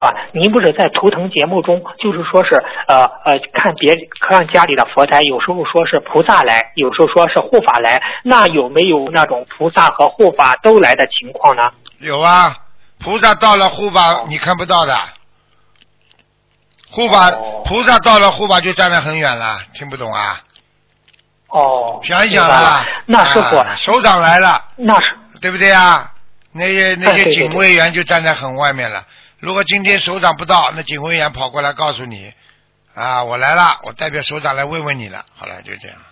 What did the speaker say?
话，您不是在图腾节目中，就是说是看家里的佛台，有时候说是菩萨来，有时候说是护法来，那有没有那种菩萨和护法都来的情况呢？ 有啊，菩萨到了，护法你看不到的。护法菩萨到了，护法就站得很远了，听不懂啊？想一想啊， 那师傅， 首长来了， 那是对不对啊？那些警卫员就站在很外面了。如果今天首长不到，那警卫员跑过来告诉你，啊，我来了，我代表首长来问问你了。好了，就这样。